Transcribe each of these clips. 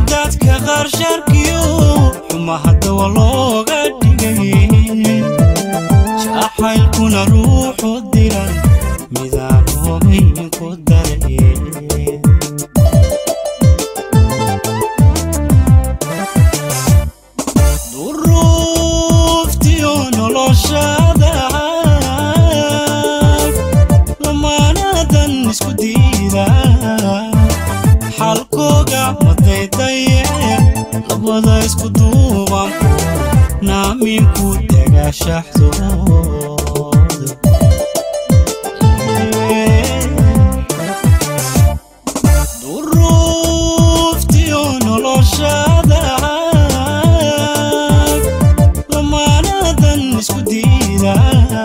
dadka qaar sharkiyo xuma hadda walooga dhigay jacaylkuna ruuxu diran midaan ogayn ku daray duruuftiyo noloshada lamaanadan isku diida xalkooga madaydaye labada isku duuban naaminku taga shaxdooda duruuftiyo noloshada lamaanadan isku diida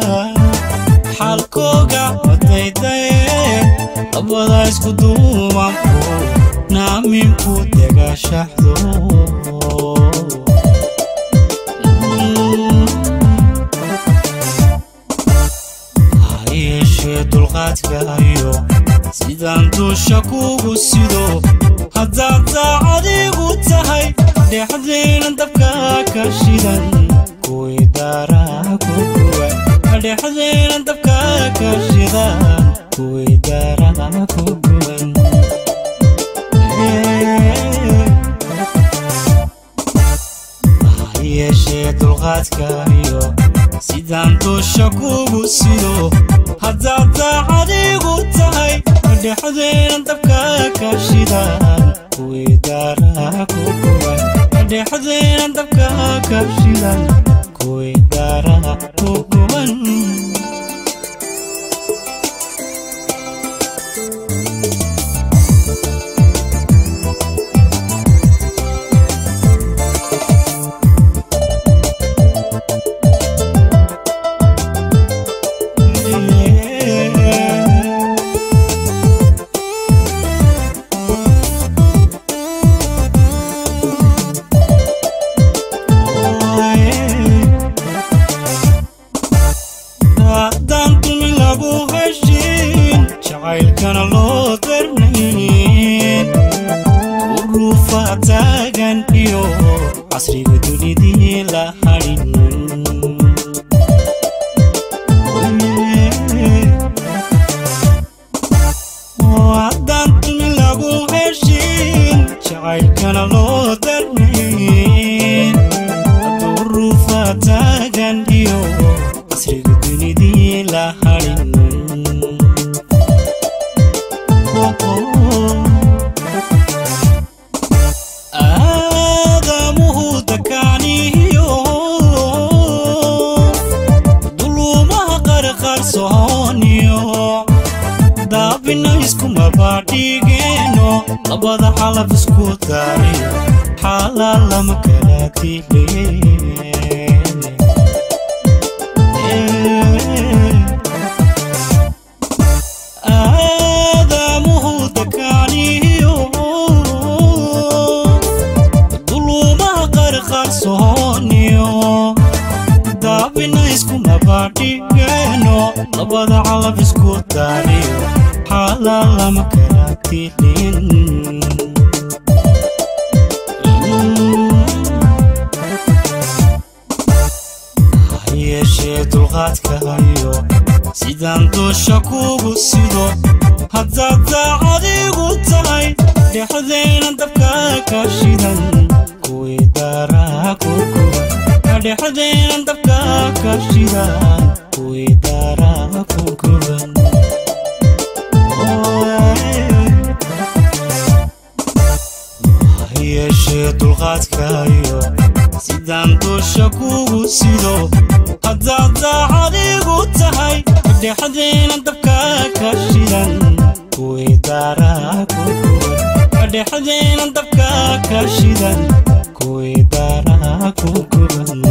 xalkooga madaydaye labada isku duuban naaminku taga shaxdooda dulqaadkaayo sidaan dusha kugu sido haddaad daacadigu tahay dhexdayna dabka ka shidan kuwii daaraa ku guban dhexdayna dabka ka shidan kuwii daaraa ku guban yeeshee dulqaadkaayo sidaan dusha kugu sido haddaad daacadigu tahay dhexdayna dabka ka shidan kuwii daaraa ku guban dhexdayna dabka ka shidan kuwii daaraa ku guban jacaylkana loo darnayn duruufa taagan iyo casriga dunidii la hadhin haddaan dumi lagu heshin jacaylkana loo darnayn duruufa taagan iyo casriga dunidii la hadhin aadamuhu dakaaniyo duluumaha qarqarsooniyo daabina iskuma baadhigeeno labada xalaf isku daariyo xalaal lama kala dileen aadamuhu dakaaniyo duluumaha qarqarsooniyo daabina iskuma baadhigeeno labada xalaf isku daariyo xalaal lama kala dileen yeeshee dulqaadkaayo sidaan dusha kugu sido haddaad daacadigu tahay dhexdayna dabka ka shidan kuwii daaraa ku guban dhexdayna dabka ka shidan kuwii daaraa ku guban yeeshee dulqaadkaayo sidaan dusha kugu sido haddaad daacadigu tahay dhexdayna dabka ka shidan kuwii daaraa ku guban dhexdayna dabka ka shidan kuwii daaraa ku guban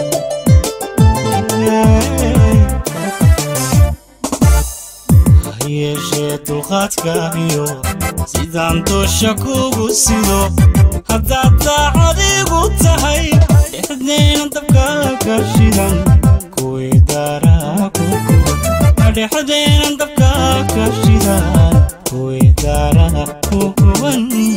yeeshee dulqaadkaayo sidaan dusha kugu sido haddaad daacadigu tahay dhexdayna dabka ka shidan kuwii daaraa ku guban dhexdayna dabka ka shidan kuwii daaraa ku guban